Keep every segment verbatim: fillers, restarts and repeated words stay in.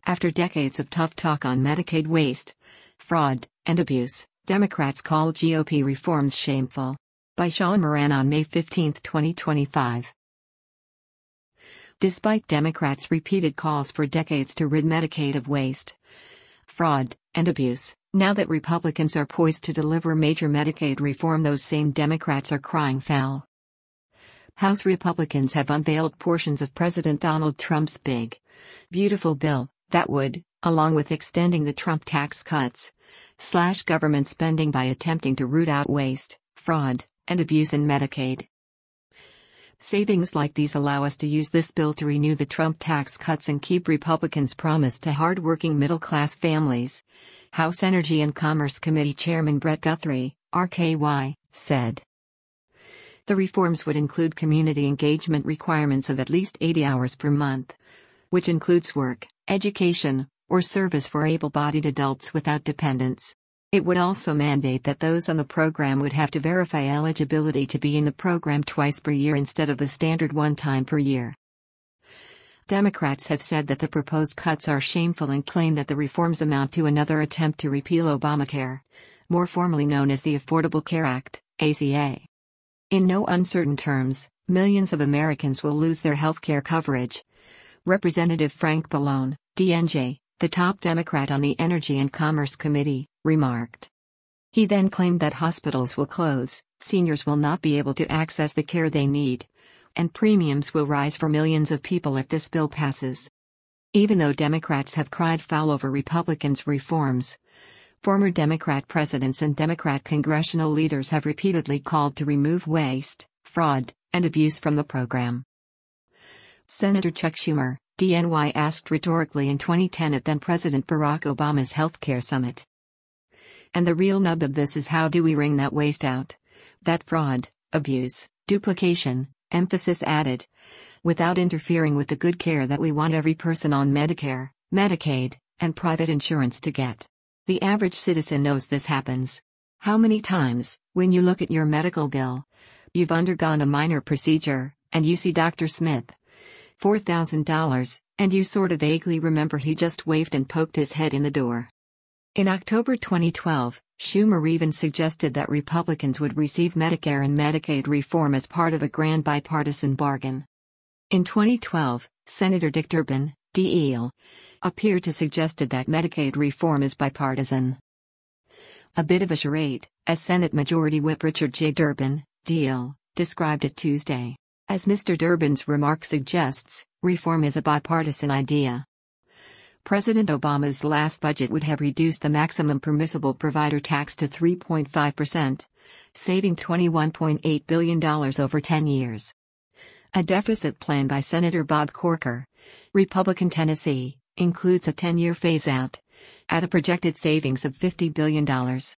After decades of tough talk on Medicaid waste, fraud, and abuse, Democrats call G O P reforms shameful. By Sean Moran on May fifteenth, twenty twenty-five. Despite Democrats' repeated calls for decades to rid Medicaid of waste, fraud, and abuse, now that Republicans are poised to deliver major Medicaid reform, those same Democrats are crying foul. House Republicans have unveiled portions of President Donald Trump's big, beautiful bill that would, along with extending the Trump tax cuts, slash government spending by attempting to root out waste, fraud, and abuse in Medicaid. Savings like these allow us to use this bill to renew the Trump tax cuts and keep Republicans' promise to hard-working middle-class families, House Energy and Commerce Committee Chairman Brett Guthrie, R K Y, said. The reforms would include community engagement requirements of at least eighty hours per month, which includes work, education, or service for able-bodied adults without dependents. It would also mandate that those on the program would have to verify eligibility to be in the program twice per year instead of the standard one time per year. Democrats have said that the proposed cuts are shameful and claim that the reforms amount to another attempt to repeal Obamacare, more formally known as the Affordable Care Act, A C A. In no uncertain terms, millions of Americans will lose their health care coverage. Representative Frank Pallone, D N J, the top Democrat on the Energy and Commerce Committee, remarked. He then claimed that hospitals will close, seniors will not be able to access the care they need, and premiums will rise for millions of people if this bill passes. Even though Democrats have cried foul over Republicans' reforms, former Democrat presidents and Democrat congressional leaders have repeatedly called to remove waste, fraud, and abuse from the program. Senator Chuck Schumer, D N Y, asked rhetorically in twenty ten at then-President Barack Obama's healthcare summit. And the real nub of this is, how do we wring that waste out? That fraud, abuse, duplication, emphasis added, without interfering with the good care that we want every person on Medicare, Medicaid, and private insurance to get. The average citizen knows this happens. How many times, when you look at your medical bill, you've undergone a minor procedure, and you see Doctor Smith, four thousand dollars, and you sort of vaguely remember he just waved and poked his head in the door. In October twenty twelve, Schumer even suggested that Republicans would receive Medicare and Medicaid reform as part of a grand bipartisan bargain. In twenty twelve, Senator Dick Durbin, D L, appeared to suggested that Medicaid reform is bipartisan. A bit of a charade, as Senate Majority Whip Richard J. Durbin, D L, described it Tuesday. As Mister Durbin's remark suggests, reform is a bipartisan idea. President Obama's last budget would have reduced the maximum permissible provider tax to three point five percent, saving twenty-one point eight billion dollars over ten years. A deficit plan by Senator Bob Corker, Republican Tennessee, includes a ten-year phase-out, at a projected savings of fifty billion dollars.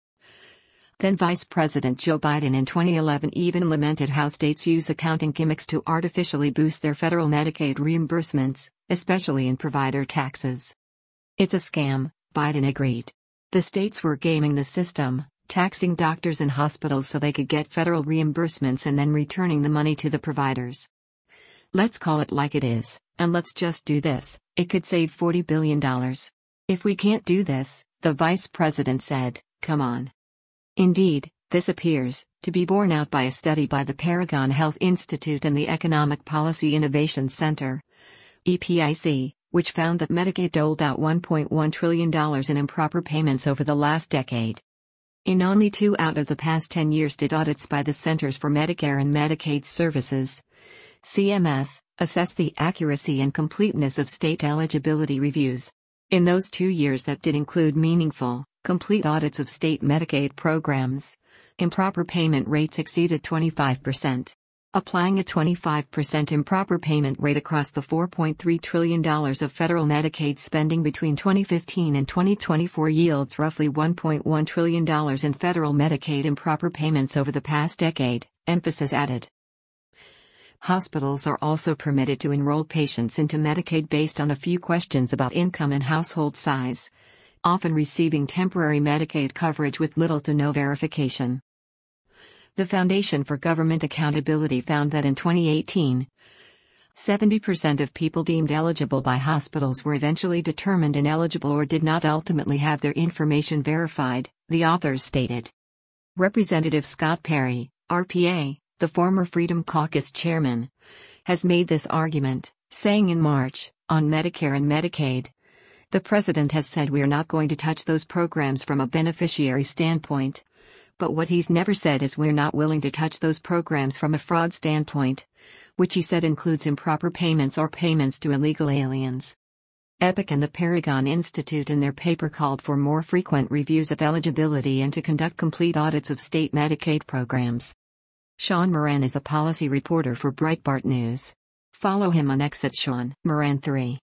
Then Vice President Joe Biden in twenty eleven even lamented how states use accounting gimmicks to artificially boost their federal Medicaid reimbursements, especially in provider taxes. It's a scam, Biden agreed. The states were gaming the system, taxing doctors and hospitals so they could get federal reimbursements and then returning the money to the providers. Let's call it like it is, and let's just do this. It could save forty billion dollars. If we can't do this, the vice president said, come on. Indeed, this appears to be borne out by a study by the Paragon Health Institute and the Economic Policy Innovation Center, E P I C, which found that Medicaid doled out one point one trillion dollars in improper payments over the last decade. In only two out of the past ten years did audits by the Centers for Medicare and Medicaid Services, C M S, assess the accuracy and completeness of state eligibility reviews. In those two years that did include meaningful, complete audits of state Medicaid programs, improper payment rates exceeded twenty-five percent. Applying a twenty-five percent improper payment rate across the four point three trillion dollars of federal Medicaid spending between twenty fifteen and twenty twenty-four yields roughly one point one trillion dollars in federal Medicaid improper payments over the past decade, emphasis added. Hospitals are also permitted to enroll patients into Medicaid based on a few questions about income and household size, often receiving temporary Medicaid coverage with little to no verification. The Foundation for Government Accountability found that in twenty eighteen, seventy percent of people deemed eligible by hospitals were eventually determined ineligible or did not ultimately have their information verified, the authors stated. Representative Scott Perry, R P A, the former Freedom Caucus chairman, has made this argument, saying in March, on Medicare and Medicaid, "The president has said we're not going to touch those programs from a beneficiary standpoint. But what he's never said is we're not willing to touch those programs from a fraud standpoint, which he said includes improper payments or payments to illegal aliens." Epic and the Paragon Institute in their paper called for more frequent reviews of eligibility and to conduct complete audits of state Medicaid programs. Sean Moran is a policy reporter for Breitbart News. Follow him on X at Sean Moran three.